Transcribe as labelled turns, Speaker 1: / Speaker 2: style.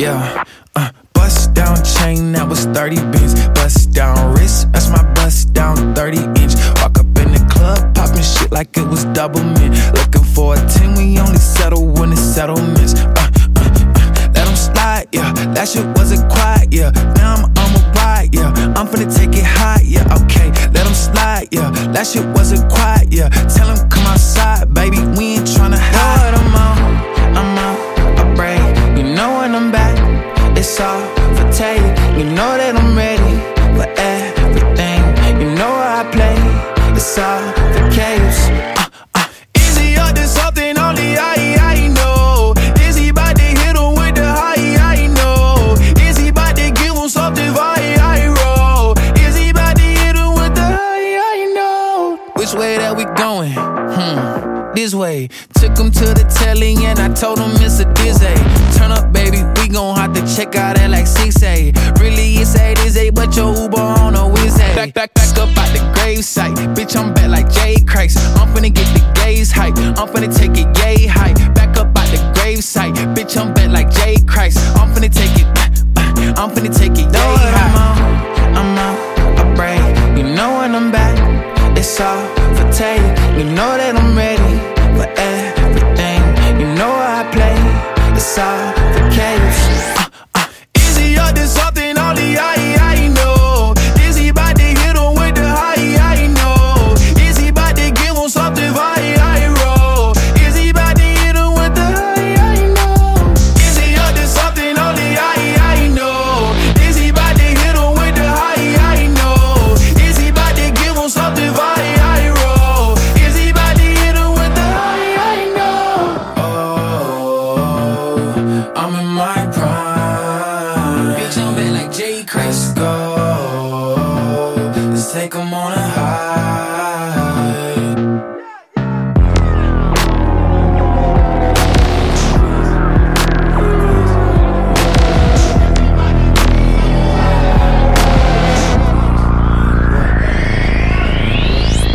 Speaker 1: yeah. Bust down chain, that was 30 bins. Bust down wrist, that's my bust down 30-inch. Walk up in the club, popping shit like it was double mint. Looking for a 10, we only settle when it's settlements. Let them slide, yeah. That shit wasn't quiet, yeah. Now I'm on a ride, yeah. I'm finna take it high, yeah. Okay, let them slide, yeah. That shit wasn't quiet, yeah. Tell them come outside, baby. We ain't tryna hide. I'm out, I break. You know when I'm back, it's all for take. You know that I'm ready for everything. You know how I play, it's all for chaos. Is he up to something only I know? Is he about to hit him with the high? I know. Is he about to give him something I roll? Is he about to hit him with the high? I know. Which way that we going? This way. Took him to the telly and I told him it's a dizzy. Turn up, baby, we gon' have to check out that like 6A. Really, it's 8 but your Uber on a Wednesday. Back up out the gravesite. Bitch, I'm back like Jay Christ. I'm finna get the gaze hype. I'm finna take it